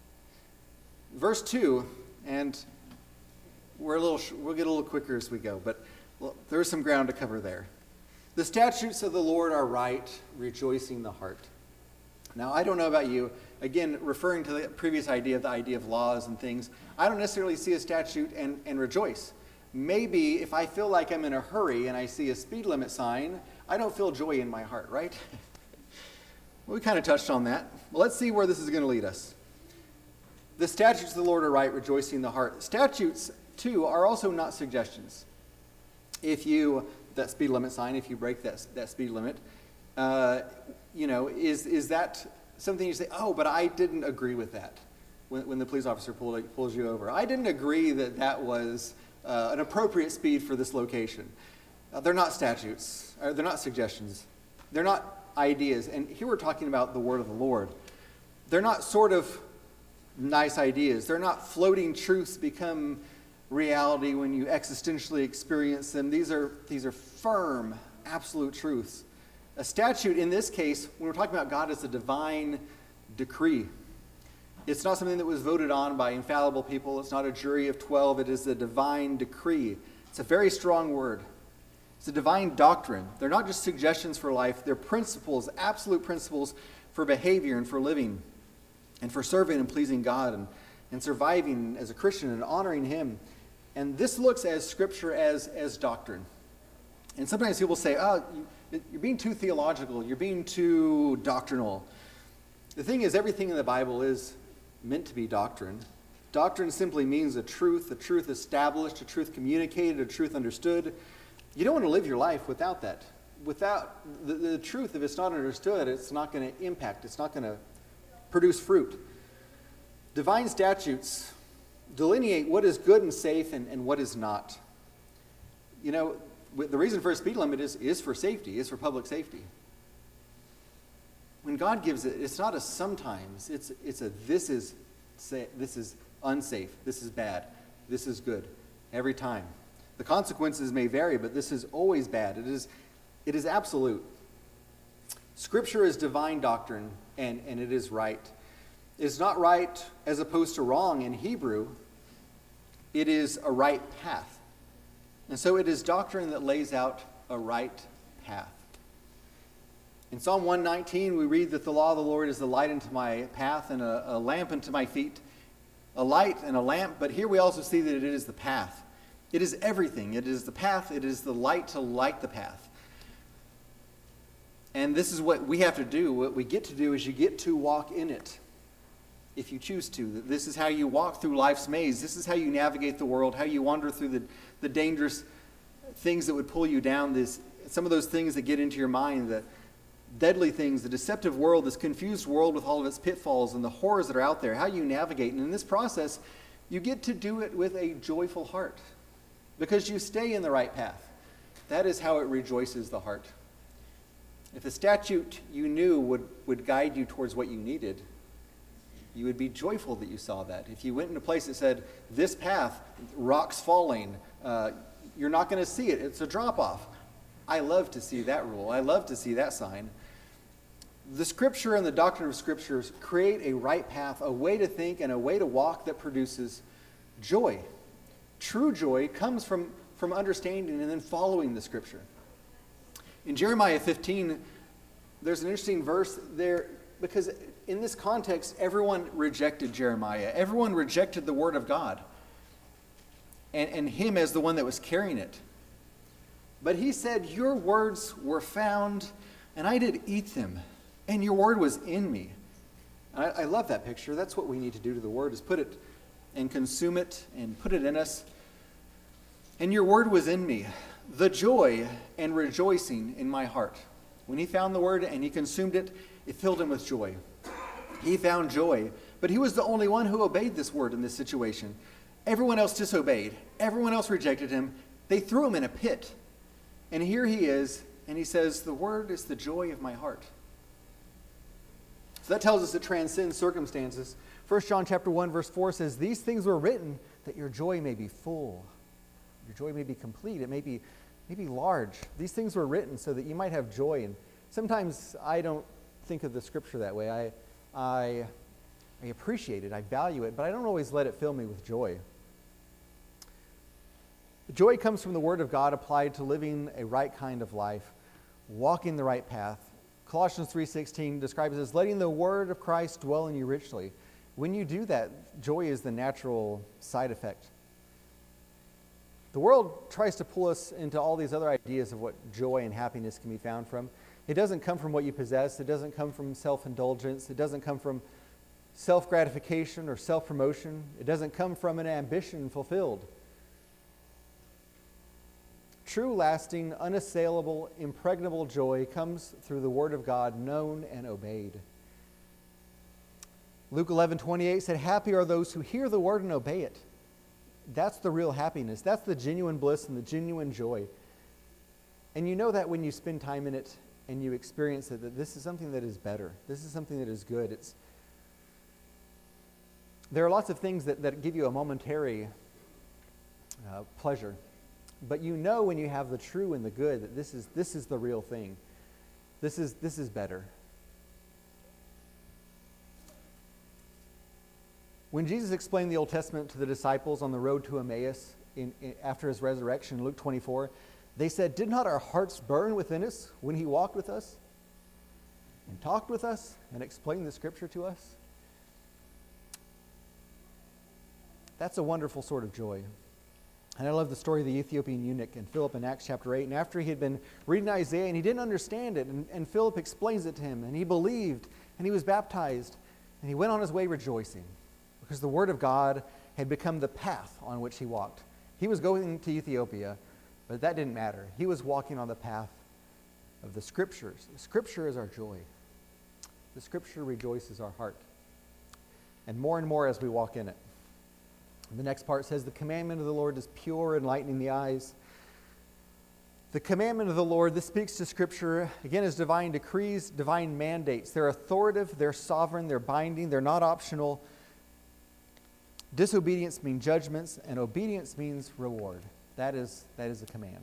Verse two, and we're a little, we'll get a little quicker as we go, but well, there's some ground to cover there. The statutes of the Lord are right, rejoicing the heart. Now, I don't know about you. Again, referring to the previous idea, the idea of laws and things, I don't necessarily see a statute and, and rejoice. Maybe if I feel like I'm in a hurry and I see a speed limit sign, I don't feel joy in my heart, right? Well, we kind of touched on that. Well, let's see where this is going to lead us. The statutes of the Lord are right, rejoicing the heart. Statutes, too, are also not suggestions. If you, that speed limit sign, if you break that, that speed limit, uh, you know, is, is that something you say, oh, but I didn't agree with that when, when the police officer pull, pulls you over. I didn't agree that that was uh, an appropriate speed for this location. Uh, they're not statutes. Or they're not suggestions. They're not ideas. And here we're talking about the word of the Lord. They're not sort of nice ideas. They're not floating truths become reality when you existentially experience them. These are, these are firm, absolute truths. A statute in this case, when we're talking about God, is a divine decree. It's not something that was voted on by infallible people. It's not a jury of twelve. It is a divine decree. It's a very strong word. It's a divine doctrine. They're not just suggestions for life. They're principles, absolute principles for behavior and for living and for serving and pleasing God and, and surviving as a Christian and honoring Him. And this looks as Scripture as, as doctrine. And sometimes people say, oh, you, you're being too theological. You're being too doctrinal. The thing is, everything in the Bible is meant to be doctrine. Doctrine simply means a truth, a truth established, a truth communicated, a truth understood. You don't want to live your life without that. Without the, the truth, if it's not understood, it's not going to impact. It's not going to produce fruit. Divine statutes delineate what is good and safe and, and what is not. You know, the reason for a speed limit is, is for safety, is for public safety. When God gives it, it's not a sometimes, it's, it's a this is, this is unsafe, this is bad, this is good, every time. The consequences may vary, but this is always bad. It is, it is absolute. Scripture is divine doctrine, and, and it is right. It's not right as opposed to wrong in Hebrew. It is a right path. And so it is doctrine that lays out a right path. In Psalm one nineteen, we read that the law of the Lord is the light unto my path and a, a lamp unto my feet. A light and a lamp, but here we also see that it is the path. It is everything. It is the path. It is the light to light the path. And this is what we have to do. What we get to do is you get to walk in it. If you choose to. This is how you walk through life's maze. This is how you navigate the world, how you wander through the, the dangerous things that would pull you down, this, some of those things that get into your mind, the deadly things, the deceptive world, this confused world with all of its pitfalls and the horrors that are out there, how you navigate. And in this process, You get to do it with a joyful heart because you stay in the right path. That is how it rejoices the heart. If a statute you knew would, would guide you towards what you needed, you would be joyful that you saw that. If you went in a place that said, this path, rocks falling, uh, you're not going to see it, it's a drop-off. I love to see that rule. I love to see that sign. The Scripture and the doctrine of Scriptures create a right path, a way to think and a way to walk that produces joy. True joy comes from, from understanding and then following the Scripture. In Jeremiah fifteen, there's an interesting verse there because in this context, everyone rejected Jeremiah. Everyone rejected the Word of God and, and him as the one that was carrying it. But he said, your words were found, and I did eat them, and your word was in me. I, I love that picture. That's what we need to do to the Word, is put it and consume it and put it in us. And your word was in me, the joy and rejoicing in my heart. When he found the Word and he consumed it, it filled him with joy. He found joy, but he was the only one who obeyed this Word in this situation. Everyone else disobeyed. Everyone else rejected him. They threw him in a pit. And here he is, and he says, the Word is the joy of my heart. So that tells us it transcends circumstances. First John chapter one, verse four says, these things were written that your joy may be full. Your joy may be complete. It may be, may be large. These things were written so that you might have joy. And sometimes I don't think of the Scripture that way. I, I, I appreciate it. I value it, but I don't always let it fill me with joy. Joy comes from the Word of God applied to living a right kind of life, walking the right path. Colossians three sixteen describes it as letting the Word of Christ dwell in you richly. When you do that, joy is the natural side effect. The world tries to pull us into all these other ideas of what joy and happiness can be found from. It doesn't come from what you possess. It doesn't come from self-indulgence. It doesn't come from self-gratification or self-promotion. It doesn't come from an ambition fulfilled. True, lasting, unassailable, impregnable joy comes through the Word of God, known and obeyed. Luke eleven twenty-eight said, happy are those who hear the Word and obey it. That's the real happiness. That's the genuine bliss and the genuine joy. And you know that when you spend time in it and you experience it, that this is something that is better. This is something that is good. It's, there are lots of things that, that give you a momentary uh, pleasure. But you know when you have the true and the good that this is, this is the real thing. This is, this is better. When Jesus explained the Old Testament to the disciples on the road to Emmaus in, in, after his resurrection, in Luke twenty-four, they said, did not our hearts burn within us when he walked with us and talked with us and explained the Scripture to us? That's a wonderful sort of joy. And I love the story of the Ethiopian eunuch and Philip in Acts chapter eight. And after he had been reading Isaiah and he didn't understand it, and, and Philip explains it to him, and he believed, and he was baptized, and he went on his way rejoicing because the Word of God had become the path on which he walked. He was going to Ethiopia, but that didn't matter. He was walking on the path of the Scriptures. The Scripture is our joy. The Scripture rejoices our heart. And more and more as we walk in it. The next part says, the commandment of the Lord is pure, enlightening the eyes. The commandment of the Lord, this speaks to Scripture, again, as divine decrees, divine mandates. They're authoritative, they're sovereign, they're binding, they're not optional. Disobedience means judgments, and obedience means reward. That is, that is a command.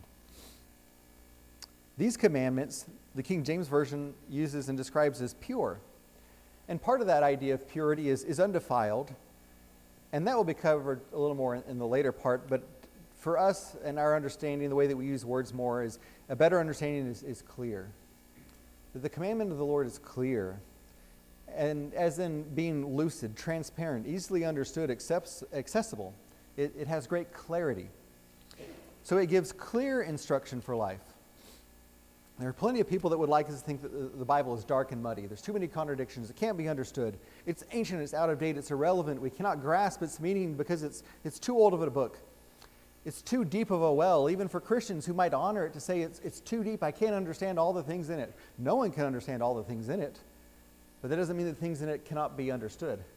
These commandments, the King James Version uses and describes as pure. And part of that idea of purity is, is undefiled. And that will be covered a little more in, in the later part, but for us and our understanding, the way that we use words more is, a better understanding is, is clear. That the commandment of the Lord is clear, and as in being lucid, transparent, easily understood, accepts, accessible. It, it has great clarity. So it gives clear instruction for life. There are plenty of people that would like us to think that the Bible is dark and muddy. There's too many contradictions. It can't be understood. It's ancient, it's out of date, it's irrelevant. We cannot grasp its meaning because it's, it's too old of a book. It's too deep of a well, even for Christians who might honor it to say it's, it's too deep. I can't understand all the things in it. No one can understand all the things in it. But that doesn't mean that things in it cannot be understood.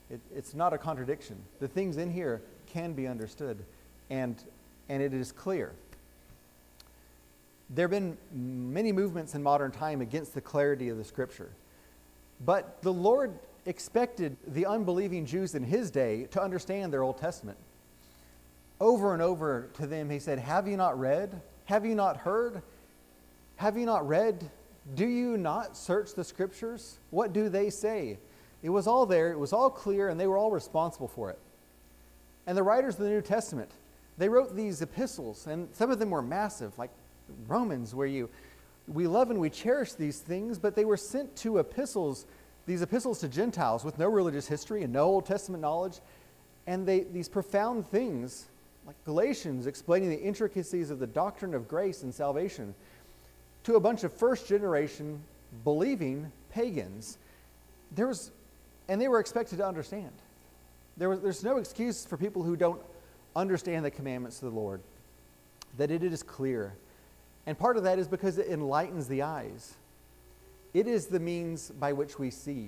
It, it's not a contradiction. The things in here can be understood, and, and it is clear. There have been many movements in modern time against the clarity of the Scripture. But the Lord expected the unbelieving Jews in his day to understand their Old Testament. Over and over to them he said, have you not read? Have you not heard? Have you not read? Do you not search the Scriptures? What do they say? It was all there, it was all clear, and they were all responsible for it. And the writers of the New Testament, they wrote these epistles, and some of them were massive, like Romans, where you, we love and we cherish these things, but they were sent to epistles, these epistles to Gentiles with no religious history and no Old Testament knowledge, and they, these profound things, like Galatians explaining the intricacies of the doctrine of grace and salvation, to a bunch of first generation believing pagans. There was, and they were expected to understand. There was, there's no excuse for people who don't understand the commandments of the Lord, that it is clear. And part of that is because it enlightens the eyes. It is the means by which we see.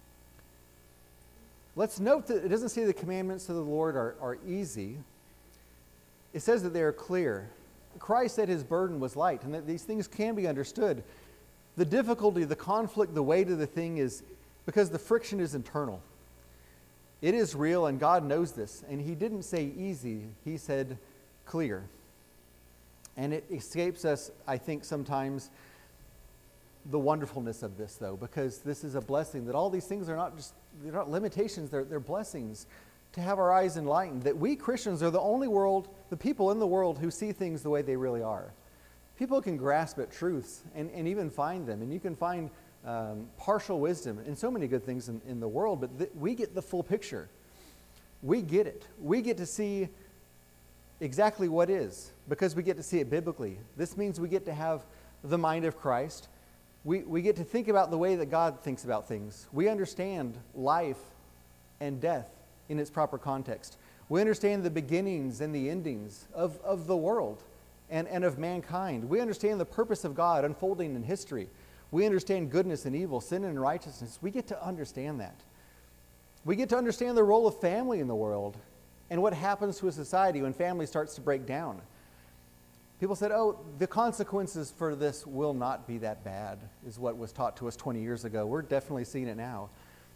Let's note that it doesn't say the commandments of the Lord are, are easy. It says that they are clear. Christ said his burden was light, and that these things can be understood. The difficulty, the conflict, the weight of the thing is because the friction is internal. It is real, and God knows this. And he didn't say easy, he said clear. And it escapes us, I think, sometimes the wonderfulness of this, though, because this is a blessing, that all these things are not just, they're not limitations, they're, they're blessings. To have our eyes enlightened, that we Christians are the only world, the people in the world who see things the way they really are. People can grasp at truths and, and even find them, and you can find um, partial wisdom and so many good things in, in the world, but th- we get the full picture. We get it. We get to see exactly what is, because we get to see it biblically. This means we get to have the mind of Christ. We, we get to think about the way that God thinks about things. We understand life and death in its proper context. We understand the beginnings and the endings of, of the world and, and of mankind. We understand the purpose of God unfolding in history. We understand goodness and evil, sin and righteousness. We get to understand that. We get to understand the role of family in the world and what happens to a society when family starts to break down. People said, oh, the consequences for this will not be that bad, is what was taught to us twenty years ago. We're definitely seeing it now.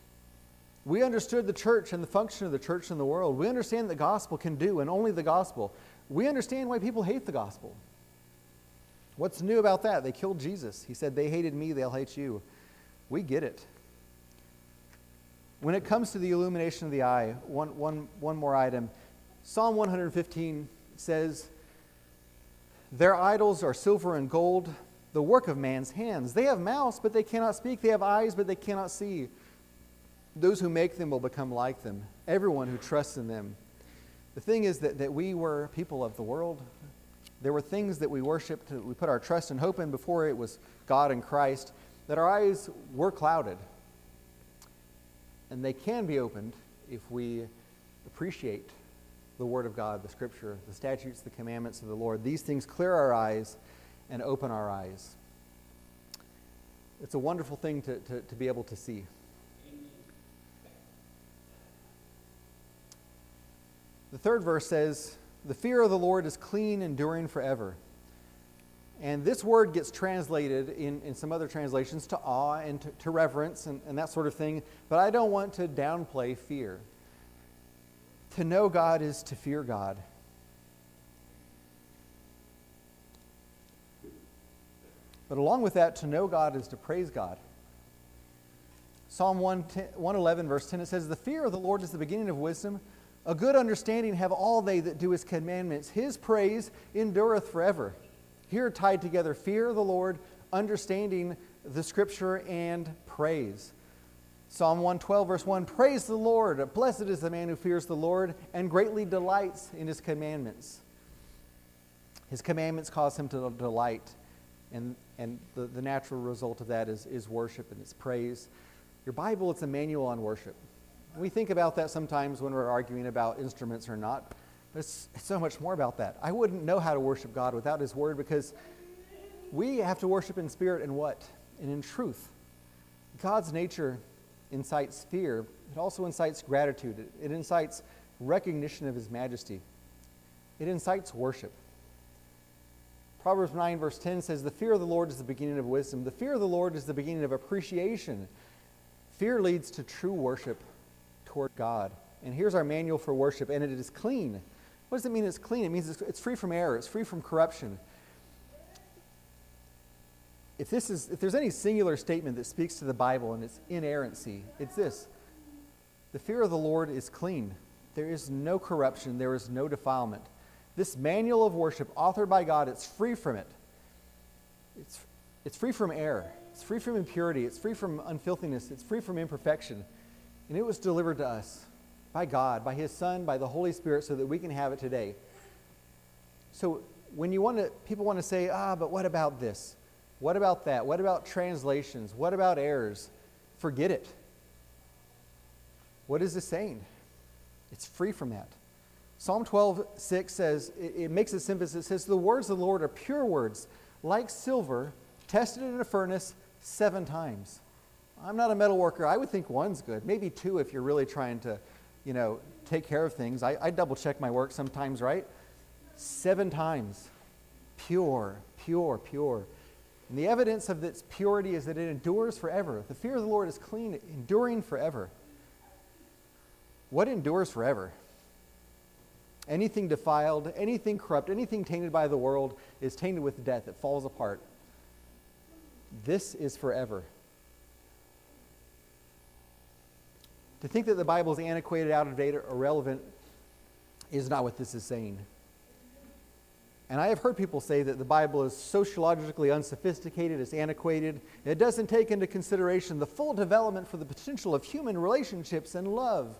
We understood the church and the function of the church in the world. We understand the gospel can do, and only the gospel. We understand why people hate the gospel. What's new about that? They killed Jesus. He said, they hated me, they'll hate you. We get it. When it comes to the illumination of the eye, one, one, one more item. Psalm one fifteen says, their idols are silver and gold, the work of man's hands. They have mouths, but they cannot speak. They have eyes, but they cannot see. Those who make them will become like them, everyone who trusts in them. The thing is that, that we were people of the world. There were things that we worshiped, we put our trust and hope in before it was God and Christ, that our eyes were clouded. And they can be opened if we appreciate the Word of God, the Scripture, the statutes, the commandments of the Lord. These things clear our eyes and open our eyes. It's a wonderful thing to, to, to be able to see. The third verse says, the fear of the Lord is clean, enduring forever. And this word gets translated in, in some other translations to awe and to, to reverence and, and that sort of thing. But I don't want to downplay fear. To know God is to fear God. But along with that, to know God is to praise God. Psalm one eleven, verse ten, it says, the fear of the Lord is the beginning of wisdom. A good understanding have all they that do his commandments. His praise endureth forever. Here tied together fear of the Lord, understanding the Scripture, and praise. Psalm one twelve, verse one, praise the Lord. Blessed is the man who fears the Lord and greatly delights in his commandments. His commandments cause him to delight, and, and the, the natural result of that is, is worship and it's praise. Your Bible, it's a manual on worship. We think about that sometimes when we're arguing about instruments or not, but it's, it's so much more about that. I wouldn't know how to worship God without his word, because we have to worship in spirit and what? And in truth. God's nature incites fear, it also incites gratitude. It, it incites recognition of his majesty. It incites worship. Proverbs nine verse ten says, the fear of the Lord is the beginning of wisdom. The fear of the Lord is the beginning of appreciation. Fear leads to true worship toward God. And here's our manual for worship, and it is clean. What does it mean it's clean? It means it's, it's free from error. It's free from corruption. If, this is, if there's any singular statement that speaks to the Bible and its inerrancy, it's this. The fear of the Lord is clean. There is no corruption. There is no defilement. This manual of worship, authored by God, it's free from it. It's, it's free from error. It's free from impurity. It's free from unfilthiness. It's free from imperfection. And it was delivered to us by God, by his Son, by the Holy Spirit, so that we can have it today. So when you want to, people want to say, ah, but what about this? What about that? What about translations? What about errors? Forget it. What is this saying? It's free from that. Psalm twelve six says, it, it makes it simple. It says, the words of the Lord are pure words, like silver, tested in a furnace seven times. I'm not a metal worker. I would think one's good. Maybe two if you're really trying to, you know, take care of things. I, I double check my work sometimes, right? Seven times. Pure, pure, pure. And the evidence of its purity is that it endures forever. The fear of the Lord is clean, enduring forever. What endures forever? Anything defiled, anything corrupt, anything tainted by the world is tainted with death. It falls apart. This is forever. To think that the Bible is antiquated, out of date, or irrelevant is not what this is saying. And I have heard people say that the Bible is sociologically unsophisticated, it's antiquated. It doesn't take into consideration the full development for the potential of human relationships and love.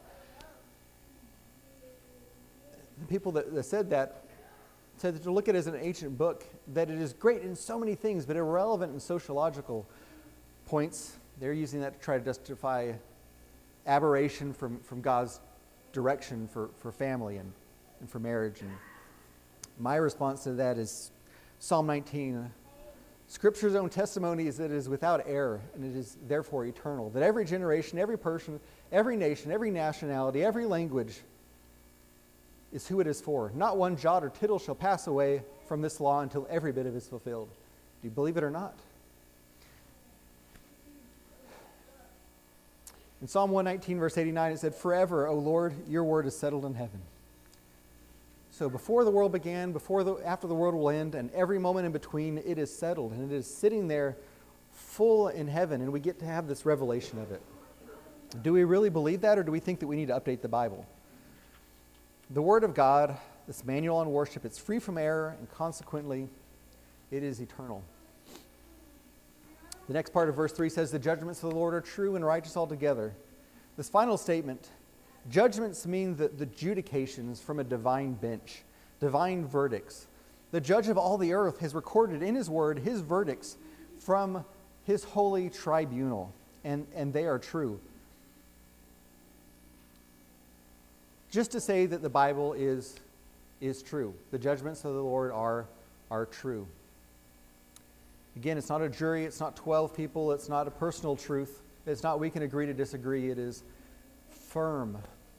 The people that, that said that said that to look at it as an ancient book, that it is great in so many things, but irrelevant in sociological points. They're using that to try to justify aberration from, from God's direction for, for family and, and for marriage. And my response to that is Psalm nineteen. Scripture's own testimony is that it is without error, and it is therefore eternal. That every generation, every person, every nation, every nationality, every language is who it is for. Not one jot or tittle shall pass away from this law until every bit of it is fulfilled. Do you believe it or not? In Psalm one nineteen, verse eighty-nine, it said, forever, O Lord, your word is settled in heaven. So before the world began, before the, after the world will end, and every moment in between, it is settled, and it is sitting there full in heaven, and we get to have this revelation of it. Do we really believe that, or do we think that we need to update the Bible? The Word of God, this manual on worship, it's free from error, and consequently, it is eternal. The next part of verse three says, the judgments of the Lord are true and righteous altogether. This final statement, judgments mean the, the adjudications from a divine bench, divine verdicts. The judge of all the earth has recorded in his word his verdicts from his holy tribunal, and, and they are true. Just to say that the Bible is, is true. The judgments of the Lord are, are true. Again, it's not a jury, it's not twelve people, it's not a personal truth. It's not we can agree to disagree, it is firm.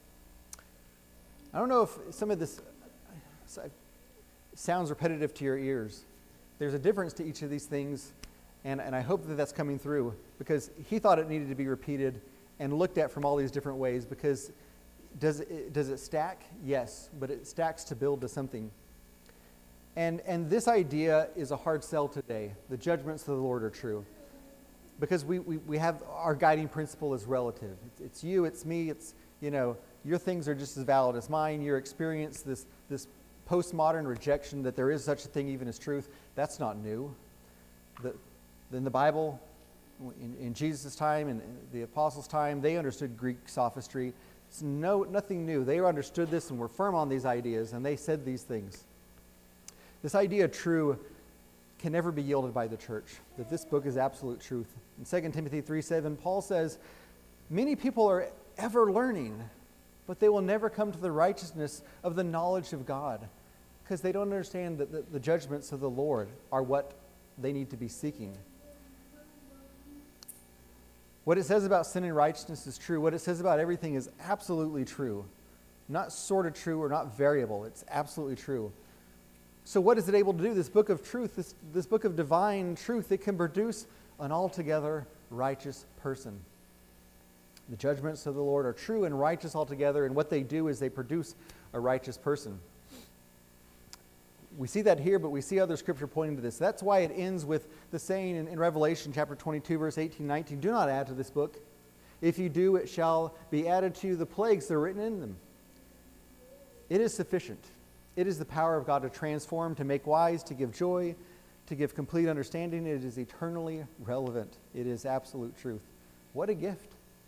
I don't know if some of this sounds repetitive to your ears. There's a difference to each of these things, and, and I hope that that's coming through, because he thought it needed to be repeated and looked at from all these different ways, because does it, does it stack? Yes, but it stacks to build to something. And, and this idea is a hard sell today. The judgments of the Lord are true. Because we, we, we have our guiding principle is relative. It's, it's you, it's me, it's, you know, your things are just as valid as mine. Your experience, this, this postmodern rejection that there is such a thing even as truth, that's not new. The, in the Bible, in, in Jesus' time and the apostles' time, they understood Greek sophistry. It's no, nothing new. They understood this and were firm on these ideas, and they said these things. This idea of true can never be yielded by the church, that this book is absolute truth. In Second Timothy three seven, Paul says, many people are ever learning, but they will never come to the righteousness of the knowledge of God, because they don't understand that the, the judgments of the Lord are what they need to be seeking. What it says about sin and righteousness is true. What it says about everything is absolutely true. Not sort of true or not variable. It's absolutely true. So what is it able to do? This book of truth, this, this book of divine truth, it can produce an altogether righteous person. The judgments of the Lord are true and righteous altogether, and what they do is they produce a righteous person. We see that here, but we see other scripture pointing to this. That's why it ends with the saying in, in Revelation chapter twenty-two, verse eighteen, nineteen, do not add to this book. If you do, it shall be added to you the plagues that are written in them. It is sufficient. It is the power of God to transform, to make wise, to give joy, to give complete understanding. It is eternally relevant. It is absolute truth. What a gift.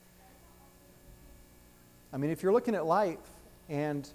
I mean, if you're looking at life and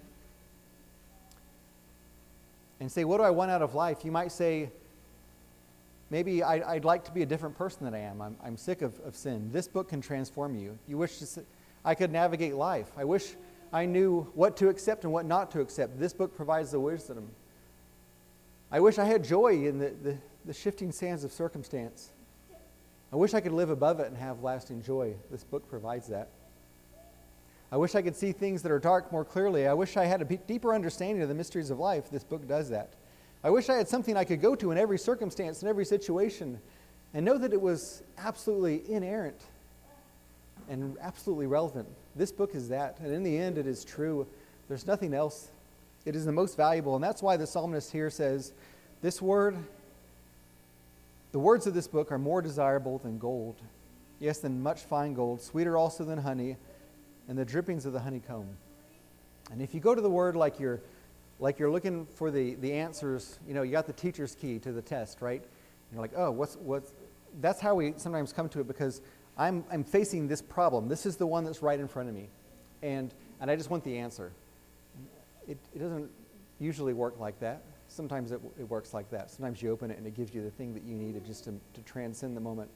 and say, what do I want out of life? You might say, maybe I'd, I'd like to be a different person than I am. I'm, I'm sick of, of sin. This book can transform you. You wish to, I could navigate life. I wish I knew what to accept and what not to accept. This book provides the wisdom. I wish I had joy in the, the, the shifting sands of circumstance. I wish I could live above it and have lasting joy. This book provides that. I wish I could see things that are dark more clearly. I wish I had a deeper understanding of the mysteries of life. This book does that. I wish I had something I could go to in every circumstance, in every situation, and know that it was absolutely inerrant and absolutely relevant. This book is that, and in the end it is true. There's nothing else. It is the most valuable, and that's why the psalmist here says, this word, the words of this book are more desirable than gold. Yes, than much fine gold, sweeter also than honey, and the drippings of the honeycomb. And if you go to the word like you're like you're looking for the, the answers, you know, you got the teacher's key to the test, right? And you're like, oh, what's what's that's how we sometimes come to it, because I'm I'm facing this problem. This is the one that's right in front of me. And and I just want the answer. It it doesn't usually work like that. Sometimes it, it works like that. Sometimes you open it and it gives you the thing that you needed just to, to transcend the moment.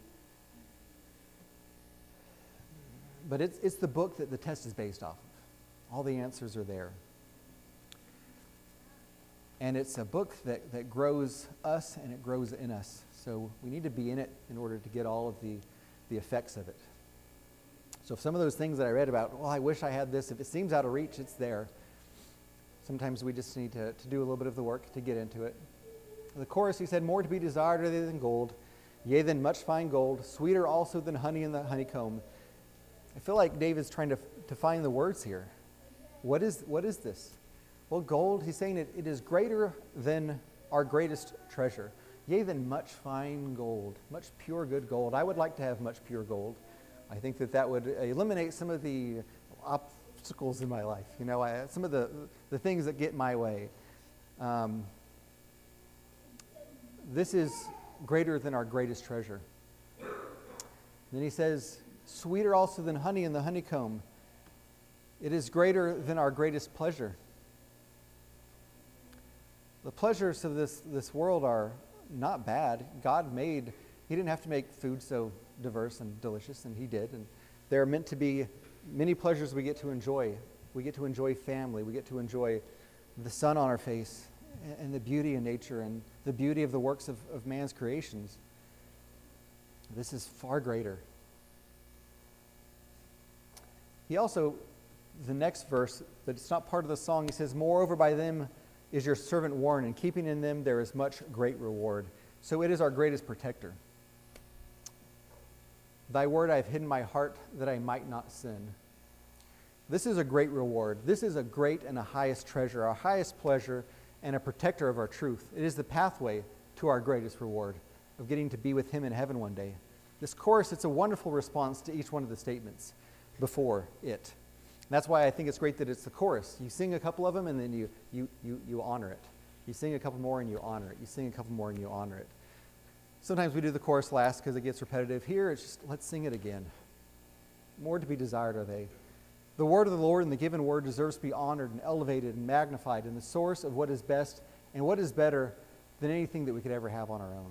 But it's, it's the book that the test is based off of. All the answers are there. And it's a book that, that grows us and it grows in us. So we need to be in it in order to get all of the, the effects of it. So if some of those things that I read about, well, I wish I had this, if it seems out of reach, it's there. Sometimes we just need to, to do a little bit of the work to get into it. The chorus, he said, more to be desired are they than gold, yea, than much fine gold, sweeter also than honey in the honeycomb. I feel like David's trying to, to find the words here. What is, what is this? Well, gold, he's saying it, it is greater than our greatest treasure. Yea, than much fine gold, much pure good gold. I would like to have much pure gold. I think that that would eliminate some of the obstacles in my life. You know, I, some of the, the things that get in my way. Um, this is greater than our greatest treasure. And then he says, sweeter also than honey in the honeycomb. It is greater than our greatest pleasure. The pleasures of this, this world are not bad. God made, he didn't have to make food so diverse and delicious, and he did. And there are meant to be many pleasures we get to enjoy. We get to enjoy family. We get to enjoy the sun on our face and the beauty in nature and the beauty of the works of, of man's creations. This is far greater. He also, the next verse, but it's not part of the song, he says, moreover by them is your servant warned, and keeping in them there is much great reward. So it is our greatest protector. Thy word I have hidden my heart that I might not sin. This is a great reward. This is a great and a highest treasure, our highest pleasure, and a protector of our truth. It is the pathway to our greatest reward of getting to be with him in heaven one day. This chorus, it's a wonderful response to each one of the statements before it. And that's why I think it's great that it's the chorus. You sing a couple of them and then you, you, you, you honor it. You sing a couple more and you honor it. You sing a couple more and you honor it. Sometimes we do the chorus last because it gets repetitive. Here, it's just, let's sing it again. More to be desired are they. The word of the Lord and the given word deserves to be honored and elevated and magnified, and the source of what is best and what is better than anything that we could ever have on our own.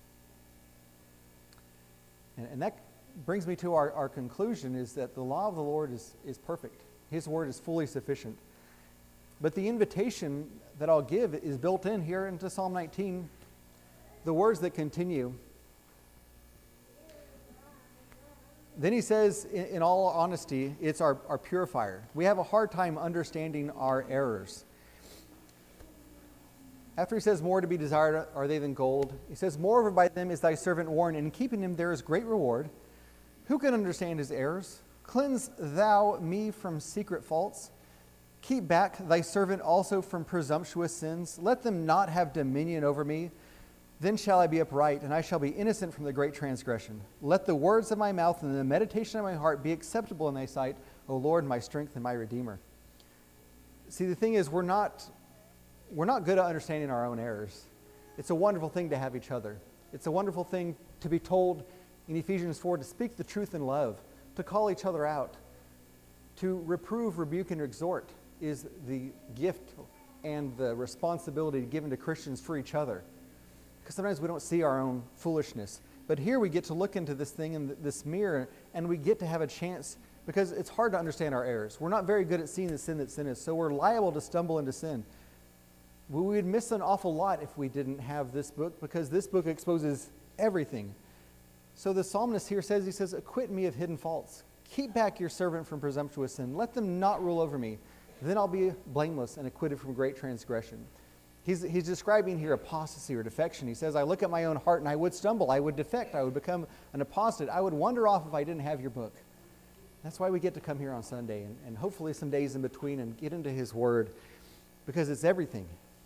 And, and that brings me to our, our conclusion, is that the law of the Lord is, is perfect. His word is fully sufficient. But the invitation that I'll give is built in here into Psalm nineteen. The words that continue, Then he says, in, in all honesty, it's our, our purifier. We have a hard time understanding our errors. After he says, more to be desired are they than gold, he says, moreover by them is thy servant warned, and in keeping him there is great reward. Who can understand his errors? Cleanse thou me from secret faults. Keep back thy servant also from presumptuous sins. Let them not have dominion over me. Then shall I be upright, and I shall be innocent from the great transgression. Let the words of my mouth and the meditation of my heart be acceptable in thy sight, O Lord, my strength and my redeemer. See, the thing is, we're not, we're not good at understanding our own errors. It's a wonderful thing to have each other. It's a wonderful thing to be told in Ephesians four to speak the truth in love, to call each other out, to reprove, rebuke, and exhort is the gift and the responsibility given to Christians for each other. Because sometimes we don't see our own foolishness. But here we get to look into this thing in this mirror, and we get to have a chance, because it's hard to understand our errors. We're not very good at seeing the sin that sin is, so we're liable to stumble into sin. We would miss an awful lot if we didn't have this book, because this book exposes everything. So the psalmist here says, he says, acquit me of hidden faults. Keep back your servant from presumptuous sin. Let them not rule over me. Then I'll be blameless and acquitted from great transgression. He's, he's describing here apostasy or defection. He says, I look at my own heart and I would stumble. I would defect. I would become an apostate. I would wander off if I didn't have your book. That's why we get to come here on Sunday and, and hopefully some days in between and get into his word, because it's everything.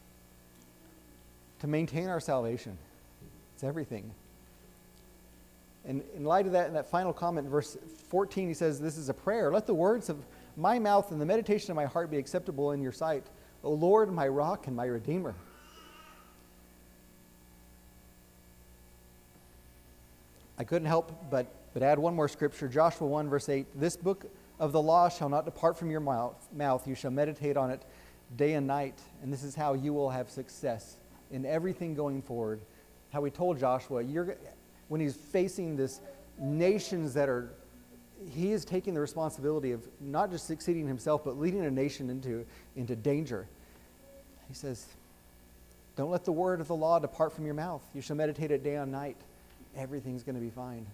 To maintain our salvation, it's everything. And in light of that, in that final comment, in verse fourteen, he says, this is a prayer. Let the words of my mouth and the meditation of my heart be acceptable in your sight, O Lord, my rock and my redeemer. I couldn't help but, but add one more scripture, Joshua one, verse eight. This book of the law shall not depart from your mouth. mouth. You shall meditate on it day and night. And this is how you will have success in everything going forward. How we told Joshua, you're, when he's facing this nations that are, he is taking the responsibility of not just succeeding himself, but leading a nation into, into danger. He says, don't let the word of the law depart from your mouth. You shall meditate it day and night. Everything's going to be fine.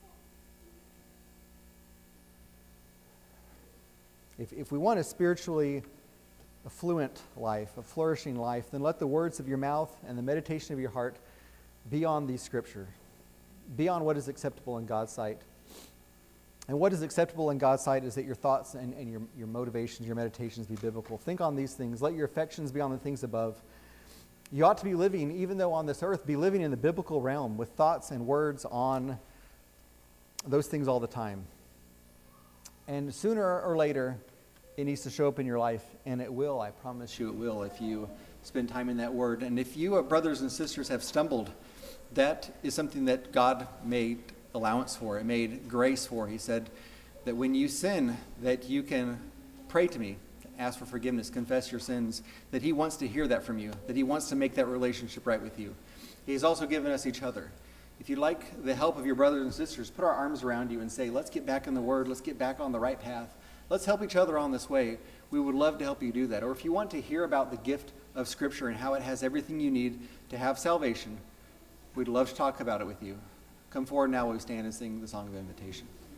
If, if we want a spiritually affluent life, a flourishing life, then let the words of your mouth and the meditation of your heart be on these scriptures, be on what is acceptable in God's sight. And what is acceptable in God's sight is that your thoughts and, and your, your motivations, your meditations be biblical. Think on these things. Let your affections be on the things above. You ought to be living, even though on this earth, be living in the biblical realm with thoughts and words on those things all the time. And sooner or later, it needs to show up in your life, and it will. I promise you it will if you spend time in that word. And if you, uh, brothers and sisters, have stumbled, that is something that God made allowance for. It made grace for. He said that when you sin, that you can pray to me, ask for forgiveness, confess your sins, that he wants to hear that from you, that he wants to make that relationship right with you. He has also given us each other. If you'd like the help of your brothers and sisters, put our arms around you and say, let's get back in the word, let's get back on the right path. Let's help each other on this way. We would love to help you do that. Or if you want to hear about the gift of Scripture and how it has everything you need to have salvation, we'd love to talk about it with you. Come forward now while we stand and sing the song of invitation.